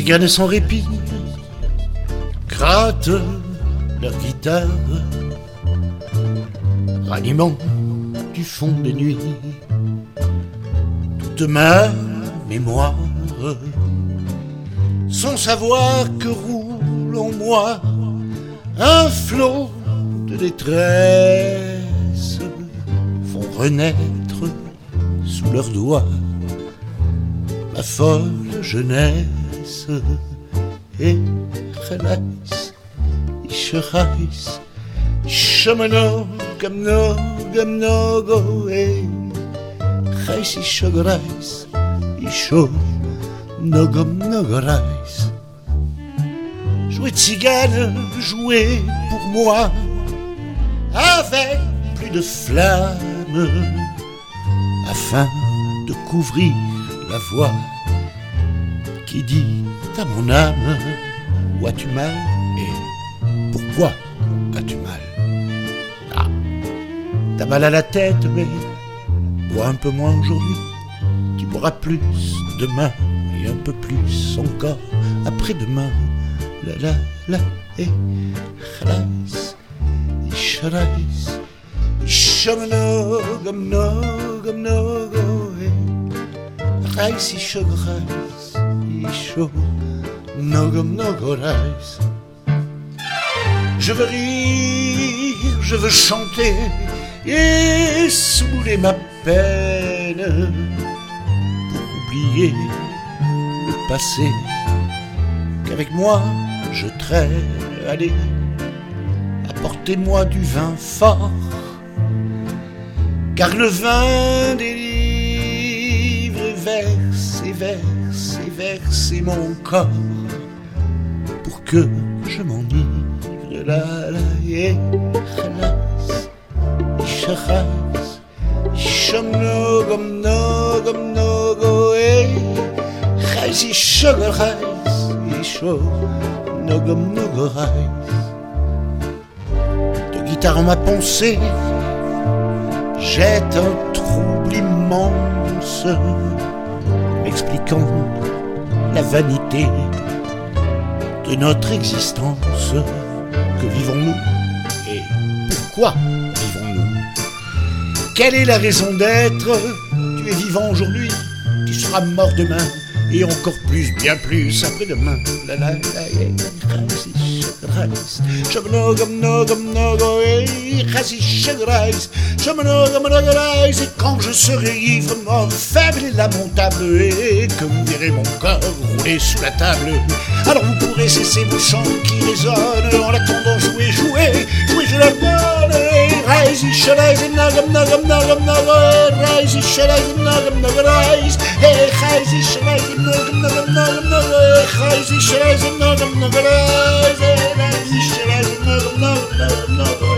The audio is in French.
Tziganes sans répit grattent leur guitare, ranimant du fond des nuits toute ma mémoire, sans savoir que roule en moi un flot de détresse, font renaître sous leurs doigts ma folle jeunesse. Et Khalas, ich reis, Shamano, Gamno, Gamnogo, Reis, ich reis, Isho, Nogom, Nogorais. Jouer tzigane, jouer pour moi, avec plus de flamme, afin de couvrir la voix qui dit à mon âme: où as-tu mal et pourquoi as-tu mal? Ah, t'as mal à la tête, mais bois un peu moins aujourd'hui. Tu boiras plus demain et un peu plus encore après-demain. La la la et Khalas, Isharais, Ishamano, Gamno, Gamno, Reis, Isharais, Isho, Nogom, Nogorais. Je veux rire, je veux chanter et saouler ma peine pour oublier le passé qu'avec moi je traîne. Allez, apportez-moi du vin fort, car le vin délivre et verse et verse et verse et mon corps pour que je m'enivre. La la et Khalas, Isharais, Ishamno, Gomno, Gomno, Goé, Reis, Isharais, Isho, Nogom, Nogorais. De guitare en ma pensée jette un trouble immense, m'expliquant la vanité de notre existence. Que vivons-nous et pourquoi vivons-nous? Quelle est la raison d'être? Tu es vivant aujourd'hui, tu seras mort demain, et encore plus, bien plus après-demain. La la la et quand je serai ivre, mort, faible et lamentable, et que vous verrez mon corps rouler sous la table, alors vous pourrez cesser vos chants qui résonnent en l'attendant. Jouer, jouer, jouer, je la donne. Reis, ich reis, nagam, nagam, nagam, nagam, reis, ich reis, nagam, nagam, reis, reis, ich reis, nagam, nagam, nagam, nagam, reis, ich reis, nagam, nagam, reis, reis, ich reis, nagam, nagam, nagam, nagam.